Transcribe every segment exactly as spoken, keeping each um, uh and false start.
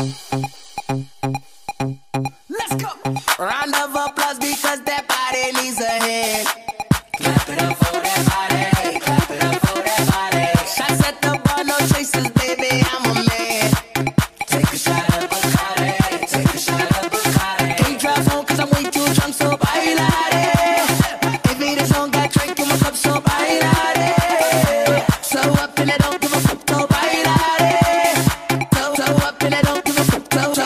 Let's go. Round of applause because that body needs a hit. Clap it up for that body. Clap it up for that body. Shots at the bar, no chasers, baby. I'm a man. Take a shot of Bacardi. Take a shot of Bacardi. Can't drive home 'cause I'm way too drunk, so bailare. If it is on, got drink in my cup, so bailare. So up and I don't give a fuck, so bailare. So, so up and I don't give a fuck, so, so.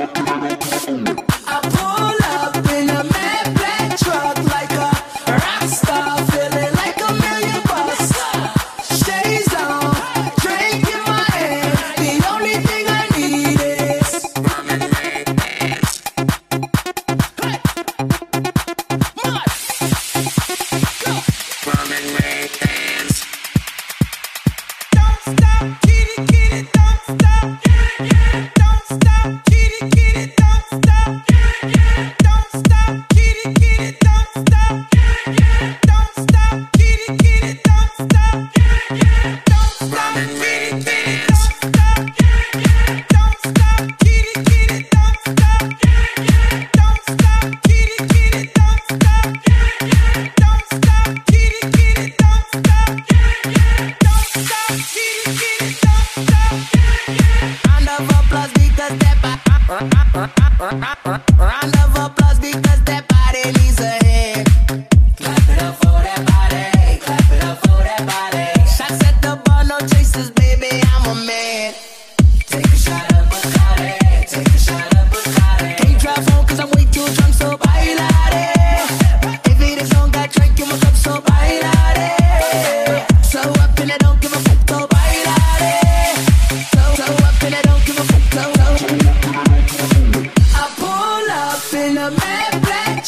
I pull up in a mad black truck like a rock star, feeling like a million bucks. Shades on, drink in my hand. The only thing I need is rum and mayonnaise. Hey, mud, go, rum and mayonnaise. Don't stop, get it, get it, don't stop, get it, get it, don't stop, get it, get it, don't stop, get it, get it, don't stop, get it, get it, don't stop, get it, get it, don't stop, get it, get it, don't stop, get it, get it, don't stop, get it, get it, don't stop, get it, get it, don't stop, get it, get it, don't stop, get it, get it, don't stop, get it, get it, don't stop, get it, get it, don't stop, get it, get it, don't stop, get it, get it, don't stop, get it, get it, don't stop, get it, get it. Round of applause because that body. Round of applause because that body needs a hit. Clap it up for that body. Clap it up for that body. Shots at the bar, no chasers, baby. I'm a man. Take a shot of Bacardi. Take a shot of Bacardi. Can't drive home 'cause I'm way too drunk, so bailare. If it is on, got drink in my cup, so bailare. So up and I don't give a fuck, so bailare. So, so up and I don't give a fuck, so, so. I pull up in a mad black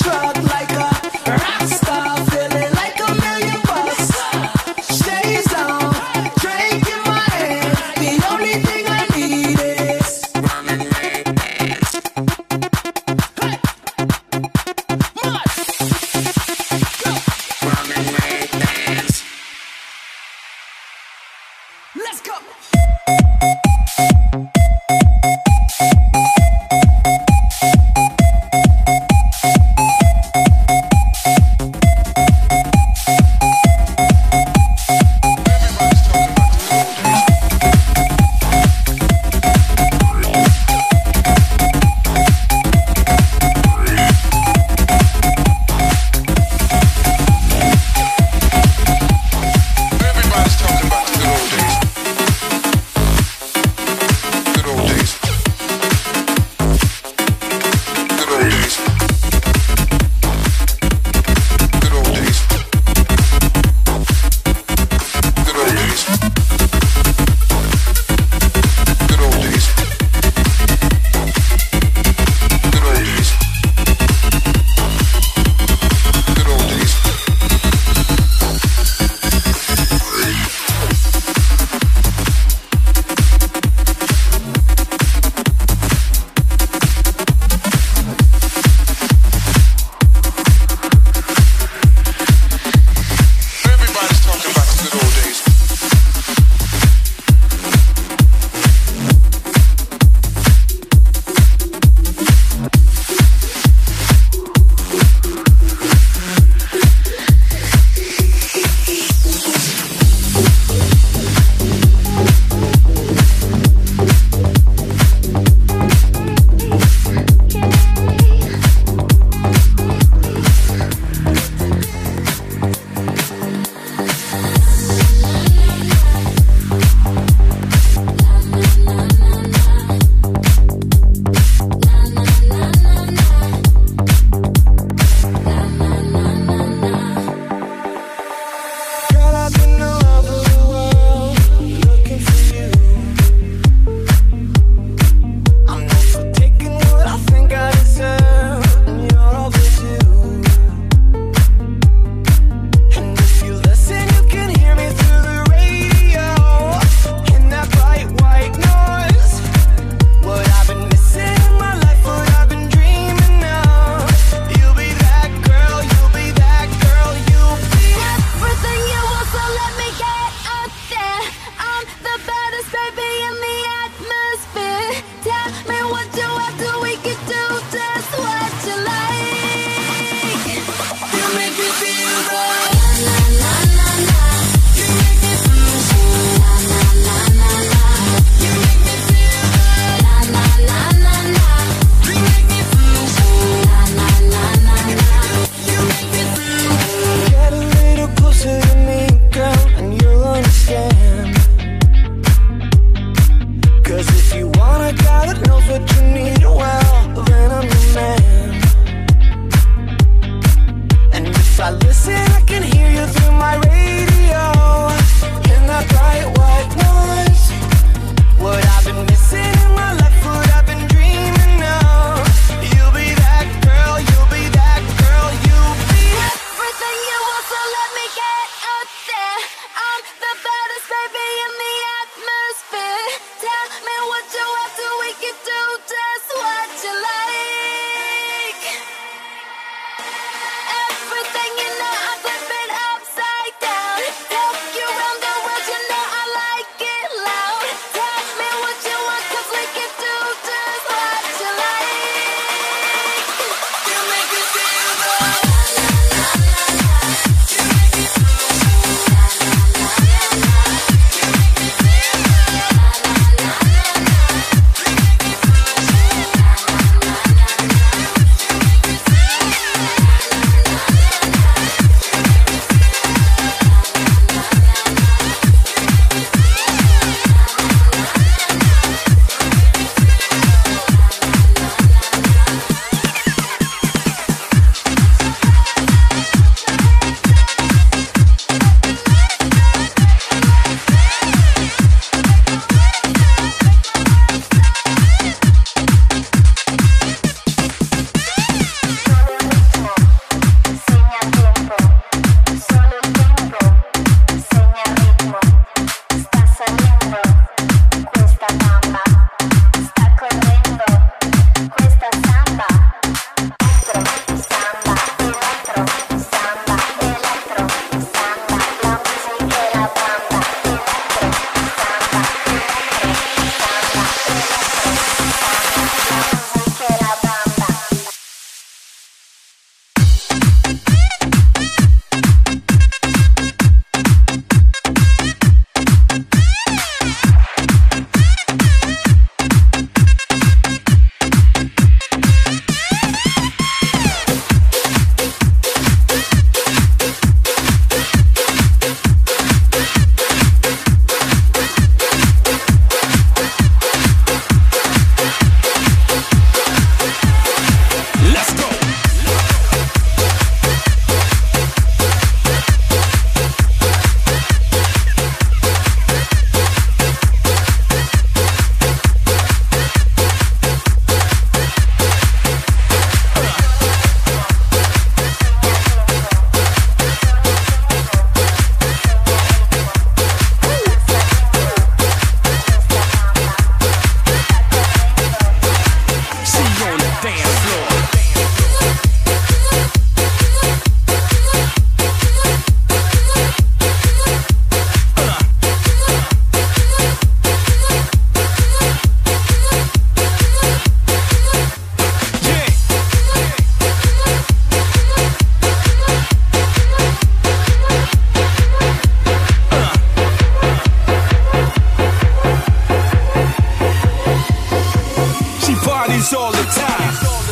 parties all the time.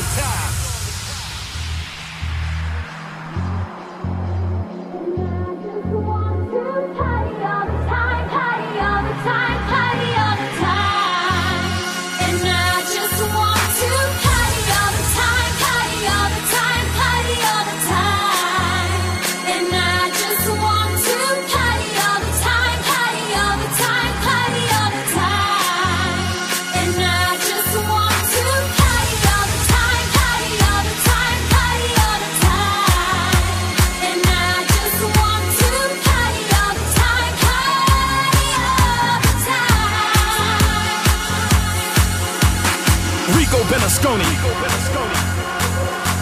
Berlusconi,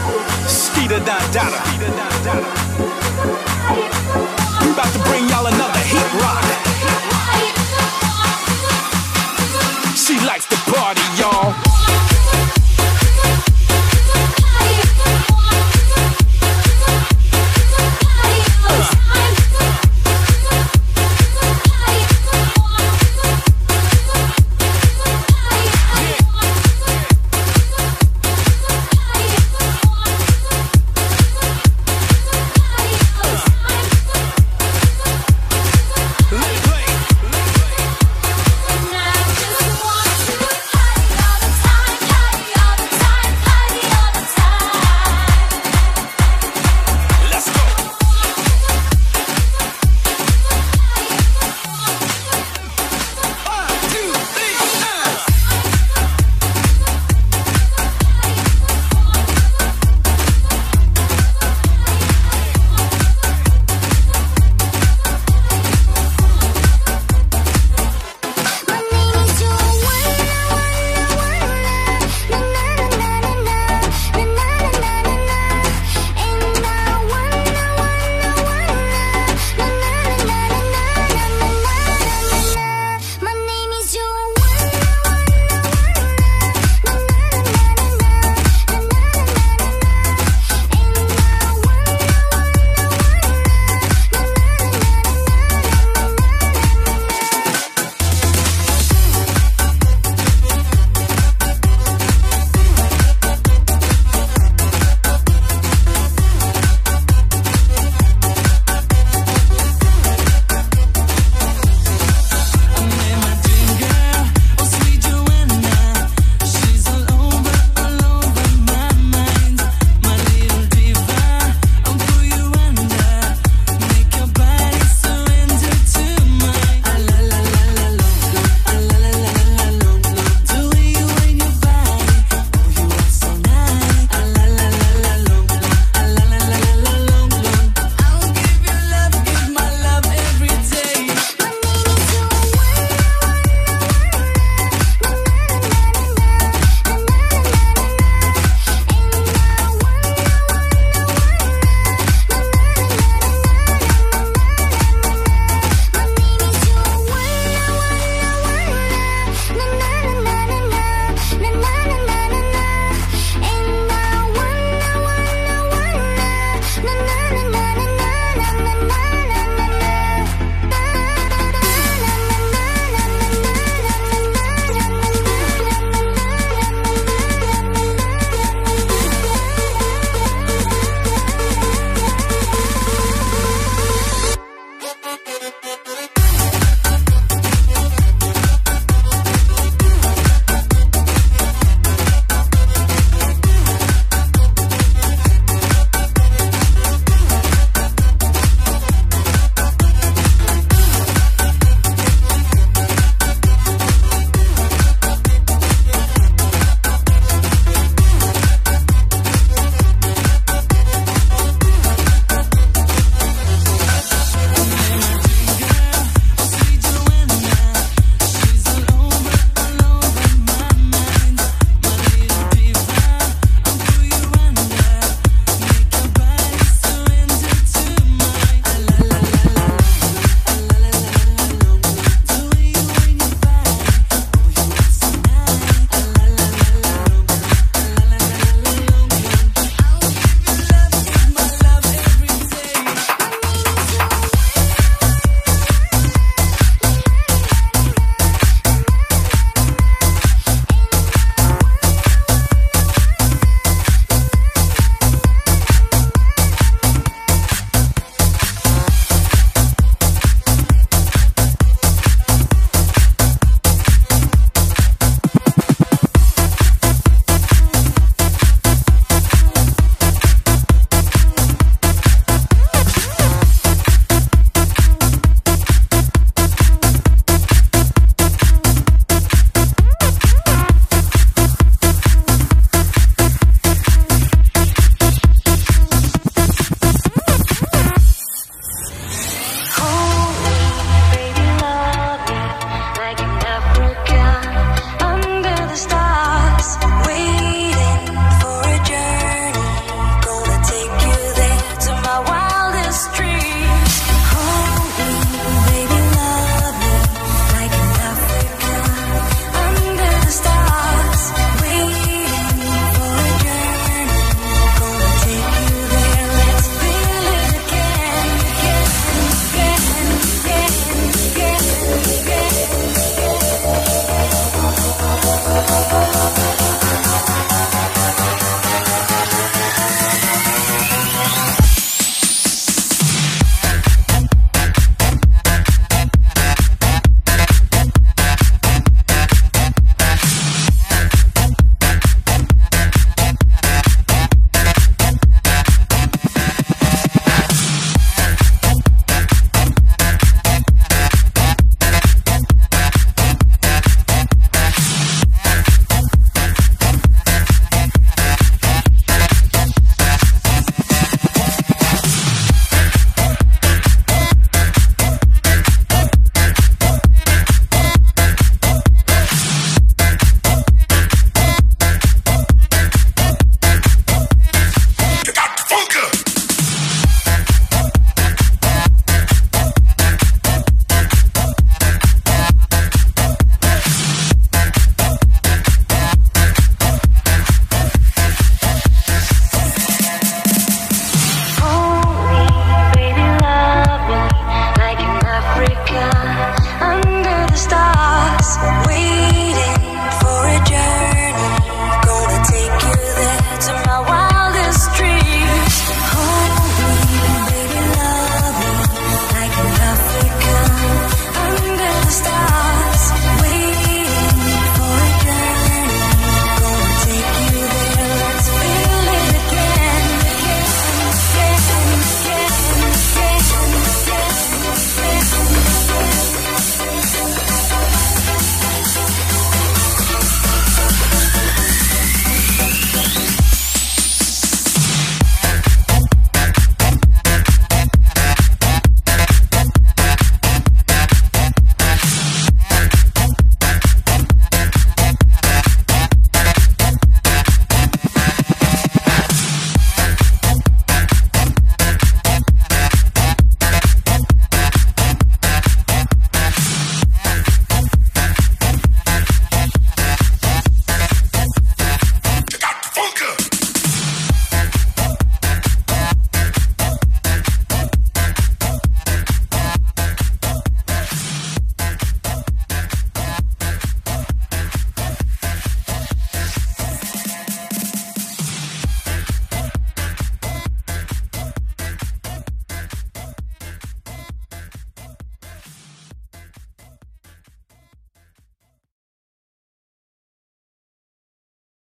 Skeeter Don Dada. We about to bring y'all another